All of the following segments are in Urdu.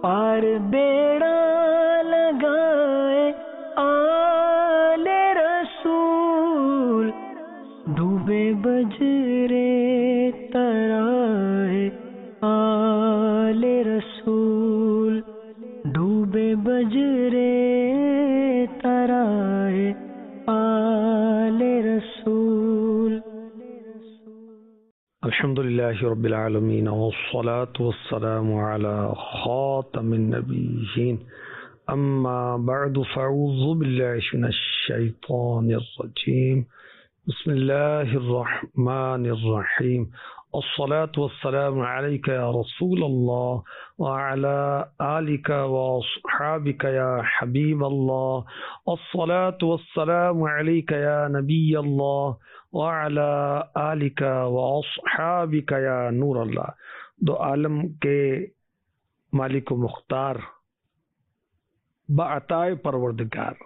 پار بیڑا لگائے آل رسول، ڈوبے بجرے ترائے آل رسول، ڈوبے بجرے ترائے آل رسول۔ الحمدللہ رب العالمین والصلاة والسلام علی خاتم النبیین، اما بعد فاعوذ باللہ من الشیطان الرجیم، بسم اللہ الرحمن الرحیم، الصلاة والسلام علیک یا رسول اللہ وعلی آلک واصحابک یا حبیب اللہ، الصلاة والسلام علیک یا نبی اللہ وعلی آلک واصحابک یا نور اللہ۔ دو عالم کے مالک و مختار، بعطائے پروردگار،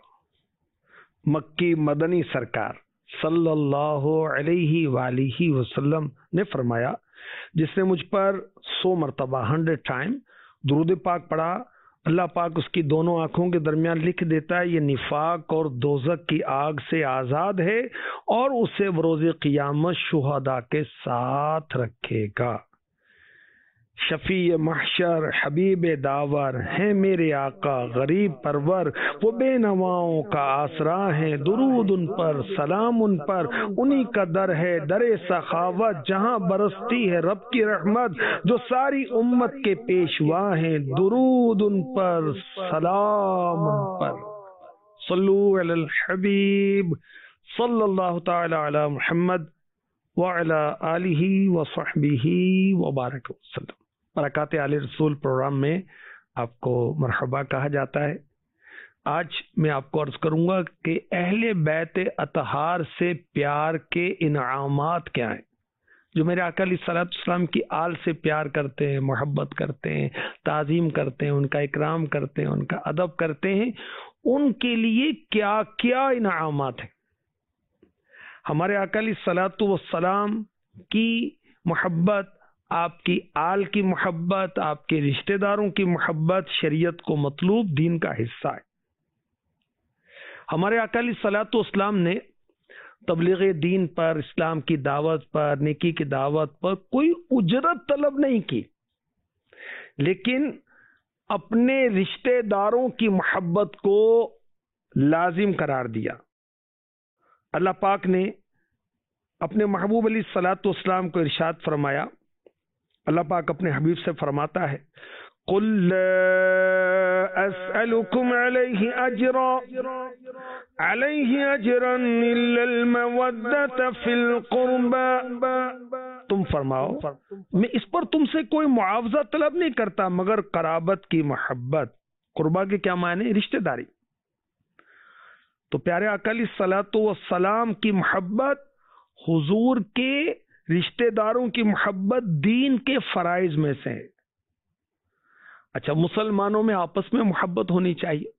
مکی مدنی سرکار صلی اللہ علیہ وآلہ وسلم نے فرمایا، جس نے مجھ پر 100 مرتبہ 100 ٹائم درود پاک پڑھا، اللہ پاک اس کی دونوں آنکھوں کے درمیان لکھ دیتا ہے یہ نفاق اور دوزخ کی آگ سے آزاد ہے، اور اسے بروز قیامت شہداء کے ساتھ رکھے گا۔ شفیع محشر حبیب داور ہیں میرے آقا غریب پرور، وہ بے نواؤں کا آسرا ہیں، درود ان پر سلام ان پر، انہی کا در ہے در سخاوت، جہاں برستی ہے رب کی رحمت، جو ساری امت کے پیشوا ہیں، درود ان پر سلام ان پر۔ صلو علی الحبیب صلی اللہ تعالی علی محمد وعلی آلہ وصحبہ وبارک وسلم۔ برکات آل رسول پروگرام میں آپ کو مرحبا کہا جاتا ہے۔ آج میں آپ کو عرض کروں گا کہ اہل بیت اطہار سے پیار کے انعامات کیا ہیں۔ جو میرے آقا علیہ الصلوۃ والسلام کی آل سے پیار کرتے ہیں، محبت کرتے ہیں، تعظیم کرتے ہیں، ان کا اکرام کرتے ہیں، ان کا ادب کرتے ہیں، ان کے لیے کیا کیا انعامات ہیں۔ ہمارے آقا علیہ الصلوۃ والسلام کی محبت، آپ کی آل کی محبت، آپ کے رشتہ داروں کی محبت شریعت کو مطلوب دین کا حصہ ہے۔ ہمارے آقا علیہ الصلوۃ والسلام نے تبلیغ دین پر، اسلام کی دعوت پر، نیکی کی دعوت پر کوئی اجرت طلب نہیں کی، لیکن اپنے رشتہ داروں کی محبت کو لازم قرار دیا۔ اللہ پاک نے اپنے محبوب علیہ الصلوۃ والسلام کو ارشاد فرمایا، اللہ پاک اپنے حبیب سے فرماتا ہے، قُلْ لَا أَسْأَلُكُمْ عَلَيْهِ أَجْرًا إِلَّا الْمَوَدَّةَ فِي الْقُرْبَى، تم فرماؤ میں اس پر تم سے کوئی معاوضہ طلب نہیں کرتا مگر قرابت کی محبت۔ قربا کے کیا معنی؟ رشتہ داری۔ تو پیارے آقا علیہ الصلوۃ والسلام کی محبت، حضور کے رشتہ داروں کی محبت دین کے فرائض میں سے ہے۔ اچھا، مسلمانوں میں آپس میں محبت ہونی چاہیے،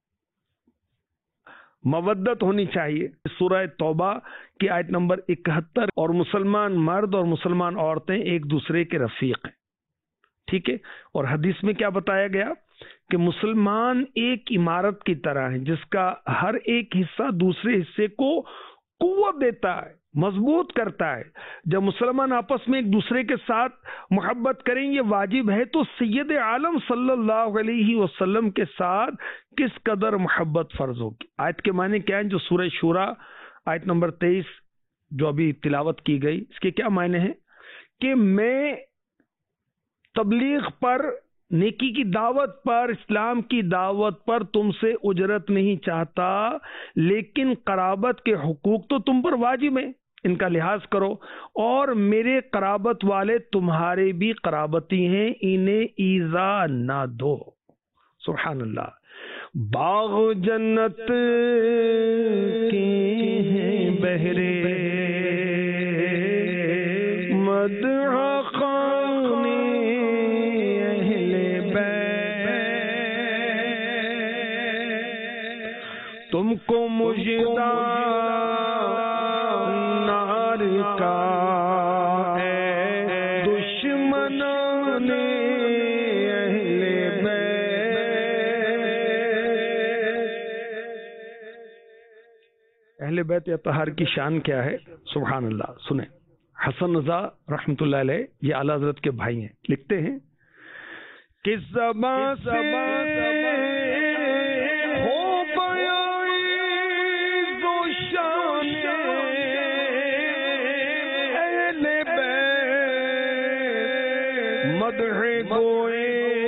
مودت ہونی چاہیے۔ سورہ توبہ کی آیت نمبر 71، اور مسلمان مرد اور مسلمان عورتیں ایک دوسرے کے رفیق ہیں، ٹھیک ہے۔ اور حدیث میں کیا بتایا گیا کہ مسلمان ایک عمارت کی طرح ہے جس کا ہر ایک حصہ دوسرے حصے کو قوت دیتا ہے، مضبوط کرتا ہے۔ جب مسلمان آپس میں ایک دوسرے کے ساتھ محبت کریں گے واجب ہے، تو سید عالم صلی اللہ علیہ وسلم کے ساتھ کس قدر محبت فرض ہوگی۔ آیت کے معنی کیا ہیں؟ جو سورہ شورى آیت نمبر 23 جو ابھی تلاوت کی گئی، اس کے کیا معنی ہیں؟ کہ میں تبلیغ پر، نیکی کی دعوت پر، اسلام کی دعوت پر تم سے اجرت نہیں چاہتا، لیکن قرابت کے حقوق تو تم پر واجب ہیں، ان کا لحاظ کرو، اور میرے قرابت والے تمہارے بھی قرابتی ہیں، انہیں ایذا نہ دو۔ سبحان اللہ۔ باغ جنت کے ہیں بہرے مدح خانے اہل بیت، تم کو مژدہ نار کا ہے دشمنان اہل بیت۔ اہل بیت اطہار کی شان کیا ہے؟ سبحان اللہ. سنیں، حسن رضا رحمۃ اللہ علیہ یہ اعلیٰ حضرت کے بھائی ہیں، لکھتے ہیں کس زبان سے ہو بیان و شان اہل بیت، مدح گوئے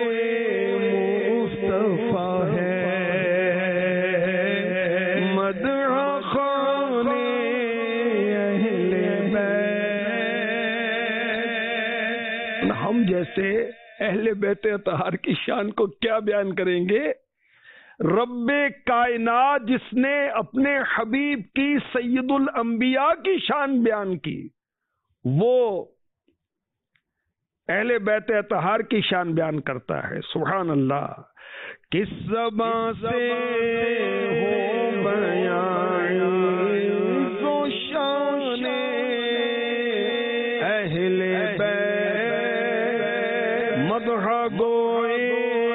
مصطفیٰ ہے، مدح خانے اہل بیت. ہم جیسے اہل بیت اطہار کی شان کو کیا بیان کریں گے؟ رب کائنات جس نے اپنے حبیب کی سید الانبیاء کی شان بیان کی، وہ اہل بیت اطہار کی شان بیان کرتا ہے. سبحان اللہ. کس زبان سے ہو بیان و شان اہل بیت، مدح گوئے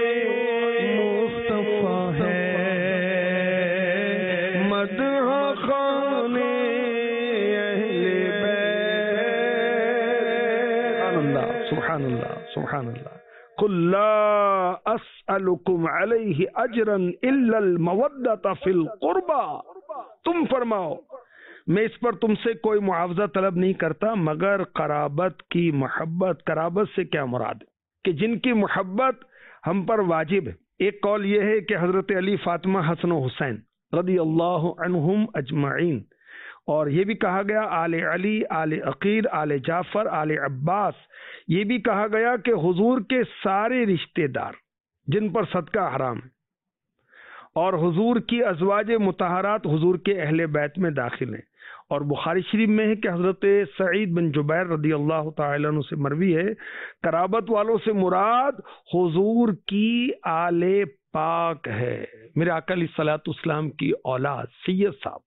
مصطفیٰ ہے، مدح خانے اہل بیت. سبحان اللہ سبحان اللہ. قل لا اسألکم علیہ اجرا الا المودۃ فی القربى، تم فرماؤ میں اس پر تم سے کوئی معاوضہ طلب نہیں کرتا مگر قرابت کی محبت. قرابت سے کیا مراد ہے؟ کہ جن کی محبت ہم پر واجب ہے. ایک قول یہ ہے کہ حضرت علی، فاطمہ، حسن و حسین رضی اللہ عنہم اجمعین، اور یہ بھی کہا گیا آل علی، آل عقیل، آل جعفر، آل عباس. یہ بھی کہا گیا کہ حضور کے سارے رشتہ دار جن پر صدقہ حرام ہے اور حضور کی ازواج مطہرات حضور کے اہل بیت میں داخل ہیں. اور بخاری شریف میں ہے کہ حضرت سعید بن جبیر رضی اللہ تعالیٰ عنہ سے مروی ہے، قرابت والوں سے مراد حضور کی آل پاک ہے، میرے آقا علیہ الصلوۃ والسلام کی اولاد سید صاحب.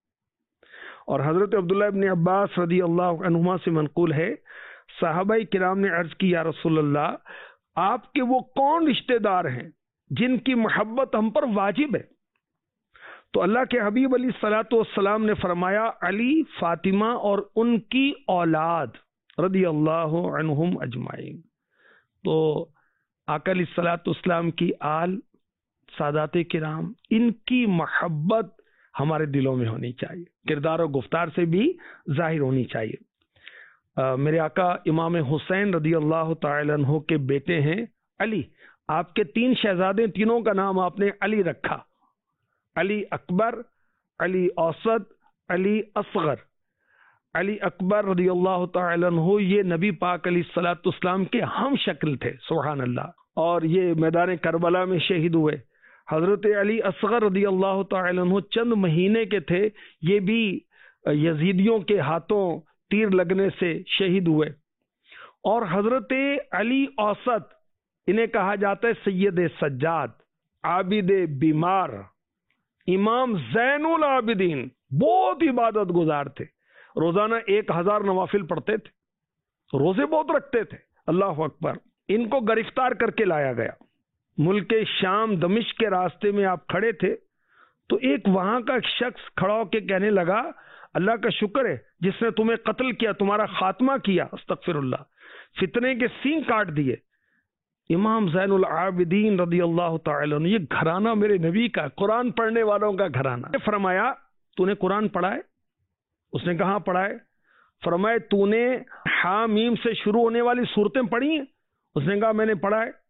اور حضرت عبداللہ ابن عباس رضی اللہ عنہما سے منقول ہے، صحابہ کرام نے عرض کی یا رسول اللہ، آپ کے وہ کون رشتہ دار ہیں جن کی محبت ہم پر واجب ہے؟ تو اللہ کے حبیب علیہ الصلوۃ والسلام نے فرمایا علی، فاطمہ اور ان کی اولاد رضی اللہ عنہم اجمعین. تو آقا علیہ الصلوۃ والسلام کی آل، سادات کرام، ان کی محبت ہمارے دلوں میں ہونی چاہیے، کردار و گفتار سے بھی ظاہر ہونی چاہیے. میرے آقا امام حسین رضی اللہ تعالی عنہ کے بیٹے ہیں علی. آپ کے 3 شہزادے، تینوں کا نام آپ نے علی رکھا، علی اکبر، علی اوسط، علی اصغر. علی اکبر رضی اللہ تعالی عنہ یہ نبی پاک علیہ الصلوۃ والسلام کے ہم شکل تھے، سبحان اللہ، اور یہ میدان کربلا میں شہید ہوئے. حضرت علی اصغر رضی اللہ تعالی عنہ چند مہینے کے تھے، یہ بھی یزیدیوں کے ہاتھوں تیر لگنے سے شہید ہوئے. اور حضرت علی اوسط، انہیں کہا جاتا ہے سید سجاد، عابد بیمار، امام زین العابدین، بہت عبادت گزار تھے، روزانہ 1000 نوافل پڑھتے تھے، روزے بہت رکھتے تھے. اللہ اکبر. ان کو گرفتار کر کے لایا گیا. ملک شام دمشق کے راستے میں آپ کھڑے تھے تو ایک وہاں کا شخص کھڑا ہو کے کہنے لگا اللہ کا شکر ہے جس نے تمہیں قتل کیا، تمہارا خاتمہ کیا، استغفر اللہ، فتنے کے سینگ کاٹ دیے. امام زین العابدین رضی اللہ تعالی عنہ، یہ گھرانہ میرے نبی کا، قرآن پڑھنے والوں کا گھرانہ. فرمایا تو نے قرآن پڑھا ہے؟ اس نے کہا پڑھا ہے. فرمایا تو نے حامیم سے شروع ہونے والی صورتیں پڑھی ہیں؟ اس نے کہا میں نے پڑھا ہے.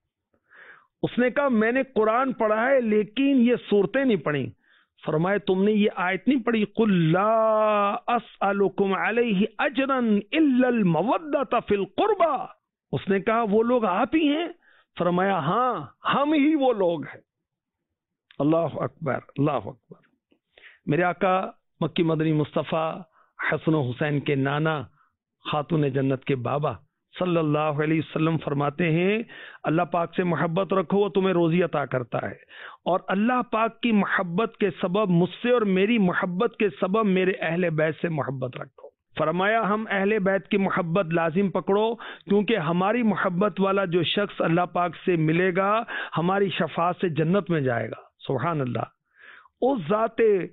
اس نے کہا میں نے قرآن پڑھا ہے لیکن یہ صورتیں نہیں پڑھی. فرمایا تم نے یہ آیت نہیں پڑھی قل لا اسألکم علیہ اجرا الا المودۃ فی القربى؟ اس نے کہا وہ لوگ آپ ہی ہیں؟ فرمایا ہاں ہم ہی وہ لوگ ہیں. اللہ اکبر اللہ اکبر. میرے آقا مکی مدنی مصطفیٰ حسن و حسین کے نانا، خاتون جنت کے بابا صلی اللہ علیہ وسلم فرماتے ہیں اللہ پاک سے محبت رکھو، وہ تمہیں روزی عطا کرتا ہے، اور اللہ پاک کی محبت کے سبب مجھ سے اور میری محبت کے سبب میرے اہل بیت سے محبت رکھو. فرمایا ہم اہل بیت کی محبت لازم پکڑو، کیونکہ ہماری محبت والا جو شخص اللہ پاک سے ملے گا ہماری شفاعت سے جنت میں جائے گا. سبحان اللہ. اس ذات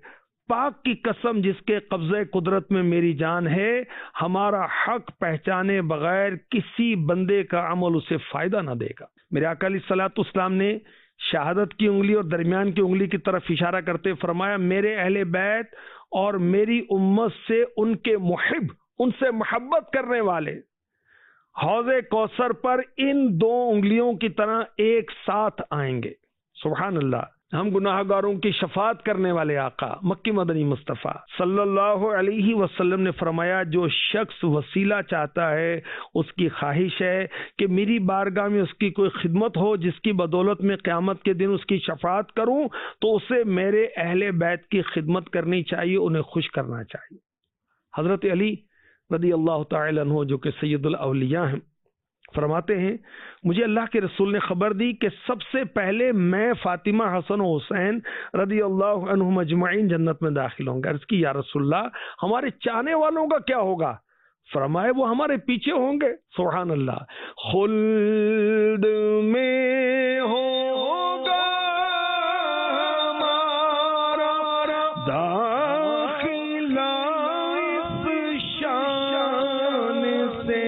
پاک کی قسم جس کے قبضے قدرت میں میری جان ہے، ہمارا حق پہچانے بغیر کسی بندے کا عمل اسے فائدہ نہ دے گا۔ میرے آقا علیہ الصلوۃ والسلام نے شہادت کی انگلی اور درمیان کی انگلی کی طرف اشارہ کرتے فرمایا، میرے اہل بیت اور میری امت سے ان کے محب، ان سے محبت کرنے والے حوض کوثر پر ان دو انگلیوں کی طرح ایک ساتھ آئیں گے۔ سبحان اللہ۔ ہم گناہ گاروں کی شفاعت کرنے والے آقا مکی مدنی مصطفیٰ صلی اللہ علیہ وسلم نے فرمایا، جو شخص وسیلہ چاہتا ہے اس کی خواہش ہے کہ میری بارگاہ میں اس کی کوئی خدمت ہو جس کی بدولت میں قیامت کے دن اس کی شفاعت کروں، تو اسے میرے اہل بیت کی خدمت کرنی چاہیے، انہیں خوش کرنا چاہیے۔ حضرت علی رضی اللہ تعالی عنہ جو کہ سید الاولیاء ہیں، فرماتے ہیں مجھے اللہ کے رسول نے خبر دی کہ سب سے پہلے میں، فاطمہ، حسن و حسین رضی اللہ عنہم اجمعین جنت میں داخل ہوں گے۔ عرض کی یا رسول اللہ ہمارے چاہنے والوں کا کیا ہوگا؟ فرمائے وہ ہمارے پیچھے ہوں گے۔ سبحان اللہ۔ خلد میں ہوگا ہمارا داخلہ اس شان سے،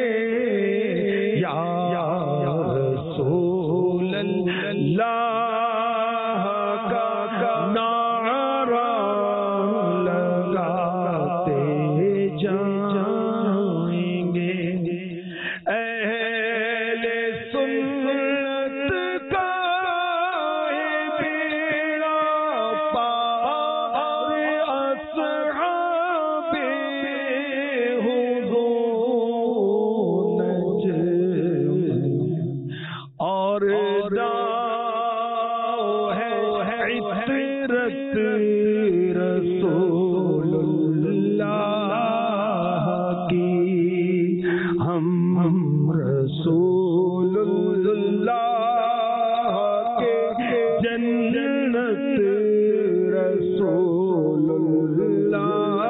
یا رسول اللہ کا نعرہ لگاتے جائیں گے، اہل سنت کا بیڑا پار، اصحاب حضور اور داؤ ہے عطرت رسول اللہ کی، ہم رسول اللہ کے جنت رسول اللہ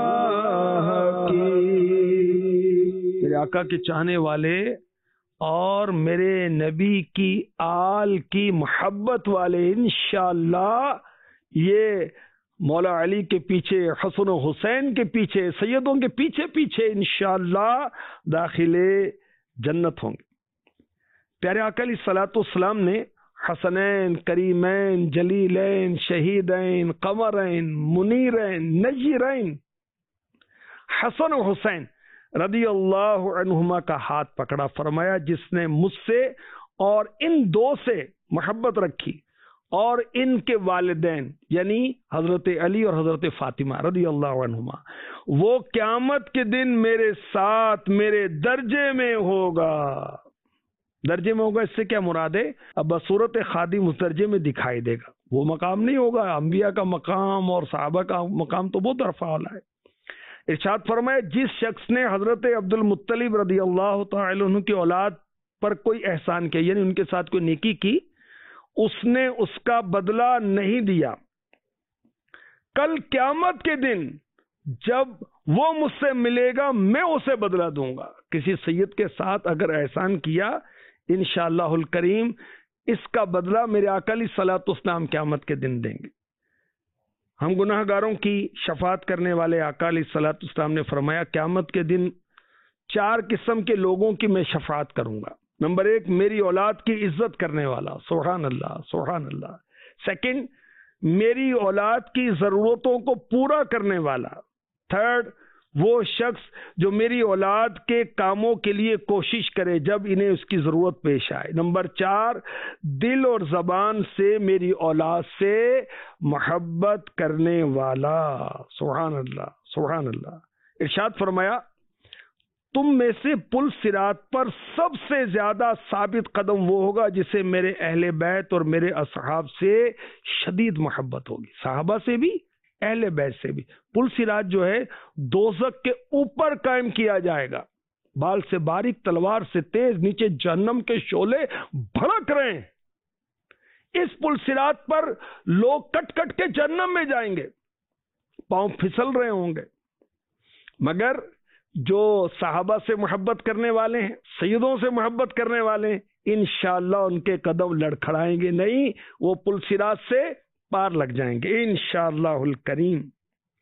کی۔ میرے آقا کے چاہنے والے اور میرے نبی کی آل کی محبت والے انشاءاللہ یہ مولا علی کے پیچھے، حسن و حسین کے پیچھے، سیدوں کے پیچھے پیچھے انشاءاللہ داخل جنت ہوں گے۔ پیارے آقا علیہ الصلوۃ والسلام نے حسنین، کریمین، جلیلین، شہیدین، قمرین، منیرین، نجیرین، حسن و حسین رضی اللہ عنہما کا ہاتھ پکڑا، فرمایا جس نے مجھ سے اور ان دو سے محبت رکھی اور ان کے والدین یعنی حضرت علی اور حضرت فاطمہ رضی اللہ عنہما، وہ قیامت کے دن میرے ساتھ میرے درجے میں ہوگا۔ درجے میں ہوگا اس سے کیا مراد ہے؟ اب بصورت خادم اس درجے میں دکھائی دے گا، وہ مقام نہیں ہوگا۔ انبیاء کا مقام اور صحابہ کا مقام تو بہت رفع والا ہے۔ ارشاد فرمائے جس شخص نے حضرت عبد المطلب رضی اللہ تعالی عنہ کی اولاد پر کوئی احسان کیا، یعنی ان کے ساتھ کوئی نیکی کی، اس نے اس کا بدلہ نہیں دیا، کل قیامت کے دن جب وہ مجھ سے ملے گا میں اسے بدلہ دوں گا۔ کسی سید کے ساتھ اگر احسان کیا انشاءاللہ الکریم اس کا بدلہ میرے آقا علیہ الصلوۃ والسلام قیامت کے دن دیں گے۔ ہم گناہ گاروں کی شفاعت کرنے والے آقا علیہ الصلوۃ والسلام نے فرمایا قیامت کے دن 4 قسم کے لوگوں کی میں شفاعت کروں گا۔ نمبر 1 میری اولاد کی عزت کرنے والا، سبحان اللہ سبحان اللہ۔ سیکنڈ میری اولاد کی ضرورتوں کو پورا کرنے والا۔ تھرڈ وہ شخص جو میری اولاد کے کاموں کے لیے کوشش کرے جب انہیں اس کی ضرورت پیش آئے۔ نمبر 4 دل اور زبان سے میری اولاد سے محبت کرنے والا، سبحان اللہ سبحان اللہ۔ ارشاد فرمایا تم میں سے پل صراط پر سب سے زیادہ ثابت قدم وہ ہوگا جسے میرے اہل بیت اور میرے اصحاب سے شدید محبت ہوگی، صحابہ سے بھی اہل بیت سے بھی۔ پل صراط جو ہے دوزخ کے اوپر قائم کیا جائے گا، بال سے باریک تلوار سے تیز، نیچے جہنم کے شعلے بھڑک رہے ہیں۔ اس پل صراط پر لوگ کٹ کٹ کے جہنم میں جائیں گے، پاؤں پھسل رہے ہوں گے، مگر جو صحابہ سے محبت کرنے والے ہیں، سیدوں سے محبت کرنے والے ہیں، انشاءاللہ ان کے قدم لڑکھڑائیں گے نہیں، وہ پل صراط سے پار لگ جائیں گے انشاءاللہ الکریم۔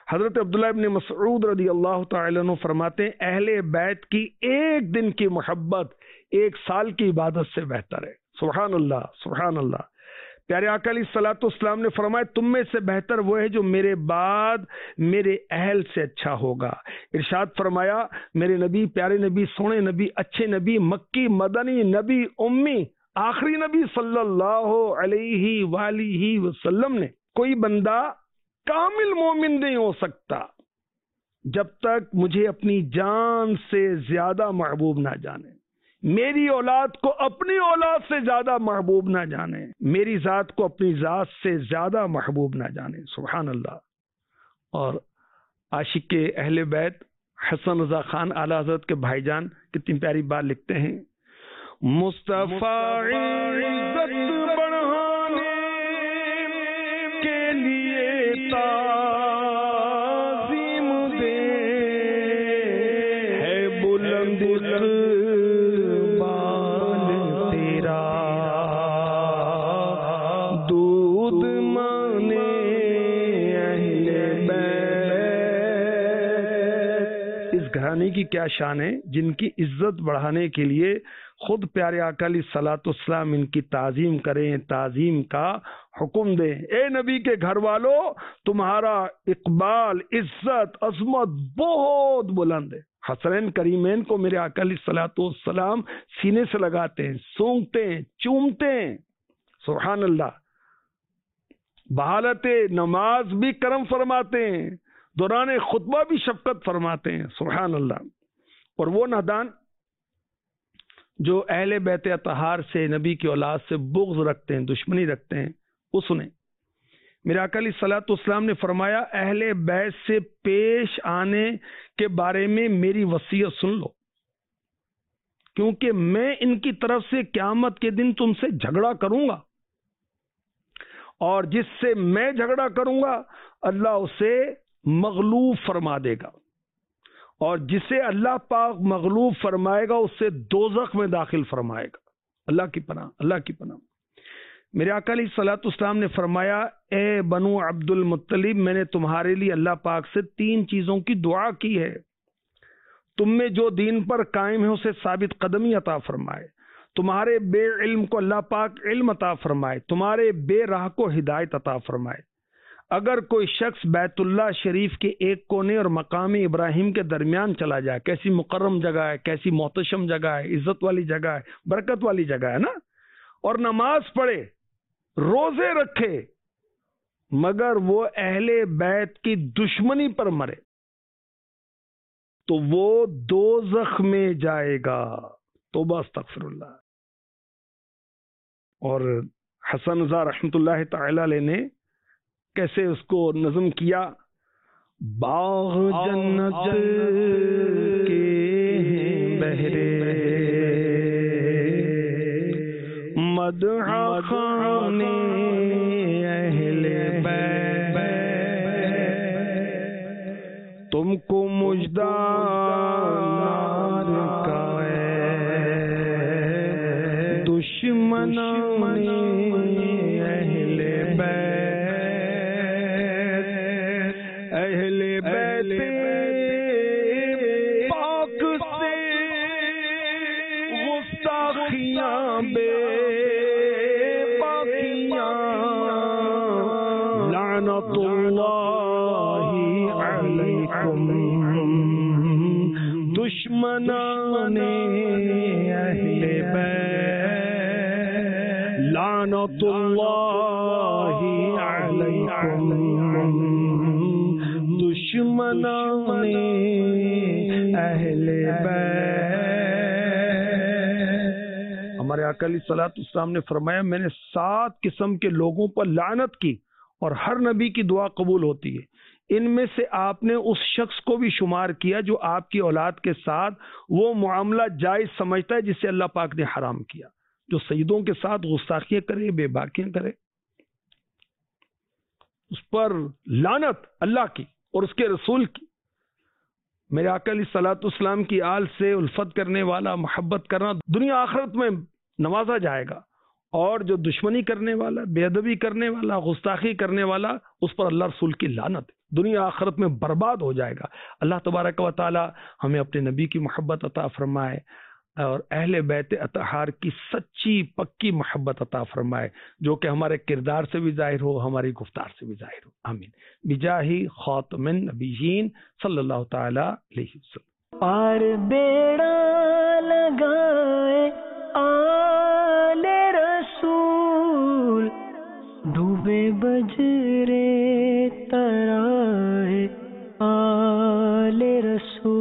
حضرت عبداللہ ابن مسعود رضی اللہ تعالی عنہ فرماتے ہیں اہل بیت کی ایک دن کی محبت 1 سال کی عبادت سے بہتر ہے. سبحان اللہ سبحان اللہ. پیارے آقا علیہ الصلوۃ والسلام نے فرمایا تم میں سے بہتر وہ ہے جو میرے بعد میرے اہل سے اچھا ہوگا. ارشاد فرمایا میرے نبی، پیارے نبی، سونے نبی، اچھے نبی، مکی مدنی نبی، امی آخری نبی صلی اللہ علیہ وآلہ وسلم نے کوئی بندہ کامل مومن نہیں ہو سکتا جب تک مجھے اپنی جان سے زیادہ محبوب نہ جانے، میری اولاد کو اپنی اولاد سے زیادہ محبوب نہ جانے، میری ذات کو اپنی ذات سے زیادہ محبوب نہ جانے. سبحان اللہ. اور عاشق اہل بیت حسن رضا خان اعلی حضرت کے بھائی جان کتنی پیاری بات لکھتے ہیں، مصطفیٰ عزت بڑھانے کے لیے تعظیم دے، ہے بلند اقبال تیرا دودھ مانے اہل بیت. اس گھرانے کی کیا شان ہے جن کی عزت بڑھانے کے لیے خود پیارے آقا علیہ الصلوۃ والسلام ان کی تعظیم کریں، تعظیم کا حکم دیں. اے نبی کے گھر والوں، تمہارا اقبال، عزت، عظمت بہت بلند ہے. حسنین کریمین کو میرے آقا علیہ الصلوۃ والسلام سینے سے لگاتے ہیں، سونگتے ہیں، چومتے ہیں. سبحان اللہ. بحالت نماز بھی کرم فرماتے ہیں، دوران خطبہ بھی شفقت فرماتے ہیں. سبحان اللہ. اور وہ نادان جو اہل بیت اطہار سے، نبی کی اولاد سے بغض رکھتے ہیں، دشمنی رکھتے ہیں، وہ سنیں. میرے آقا علیہ الصلوۃ والسلام نے فرمایا اہل بیت سے پیش آنے کے بارے میں میری وصیت سن لو، کیونکہ میں ان کی طرف سے قیامت کے دن تم سے جھگڑا کروں گا، اور جس سے میں جھگڑا کروں گا اللہ اسے مغلوب فرما دے گا، اور جسے اللہ پاک مغلوب فرمائے گا اسے دوزخ میں داخل فرمائے گا. اللہ کی پناہ، اللہ کی پناہ. میرے آقا علیہ الصلوۃ والسلام نے فرمایا اے بنو عبد المطلب، میں نے تمہارے لیے اللہ پاک سے 3 چیزوں کی دعا کی ہے. تم میں جو دین پر قائم ہے اسے ثابت قدمی عطا فرمائے، تمہارے بے علم کو اللہ پاک علم عطا فرمائے، تمہارے بے راہ کو ہدایت عطا فرمائے. اگر کوئی شخص بیت اللہ شریف کے ایک کونے اور مقام ابراہیم کے درمیان چلا جائے، کیسی مکرم جگہ ہے، کیسی محتشم جگہ ہے، عزت والی جگہ ہے، برکت والی جگہ ہے نا، اور نماز پڑھے، روزے رکھے، مگر وہ اہل بیت کی دشمنی پر مرے تو وہ دوزخ میں جائے گا. توبہ استغفر اللہ. اور حسن رضا رحمت اللہ تعالی علیہ نے کیسے اس کو نظم کیا، باغ جنت کے ہیں بہرے مدح خانے اہل بیت، تم کو مژدہ نار کا دشمنان اہل بیت پاک سے گستاخیاں بے باقیاں، لعنت اللہ علیکم دشمنان اہل بیت، لعنت اللہ علیکم دشمنان اہل بیت. ہمارے آقا علیہ الصلوۃ والسلام نے فرمایا میں نے 7 قسم کے لوگوں پر لعنت کی اور ہر نبی کی دعا قبول ہوتی ہے. ان میں سے آپ نے اس شخص کو بھی شمار کیا جو آپ کی اولاد کے ساتھ وہ معاملہ جائز سمجھتا ہے جسے اللہ پاک نے حرام کیا، جو سیدوں کے ساتھ گستاخیاں کرے، بے باکیاں کرے، اس پر لعنت اللہ کی اور اس کے رسول کی. میرے آقا علیہ الصلوۃ والسلام کی آل سے الفت کرنے والا، محبت کرنا دنیا آخرت میں نوازا جائے گا، اور جو دشمنی کرنے والا، بے ادبی کرنے والا، گستاخی کرنے والا، اس پر اللہ رسول کی لعنت ہے. دنیا آخرت میں برباد ہو جائے گا۔ اللہ تبارک و تعالی ہمیں اپنے نبی کی محبت عطا فرمائے اور اہل بیت اطہار کی سچی پکی محبت عطا فرمائے، جو کہ ہمارے کردار سے بھی ظاہر ہو، ہماری گفتار سے بھی ظاہر ہو، آمین۔ بجاہ خاتم النبیین صلی اللہ تعالی علیہ وسلم۔ پار بیڑا لگائے آل رسول، ڈوبے بجرے ترائے آل رسول۔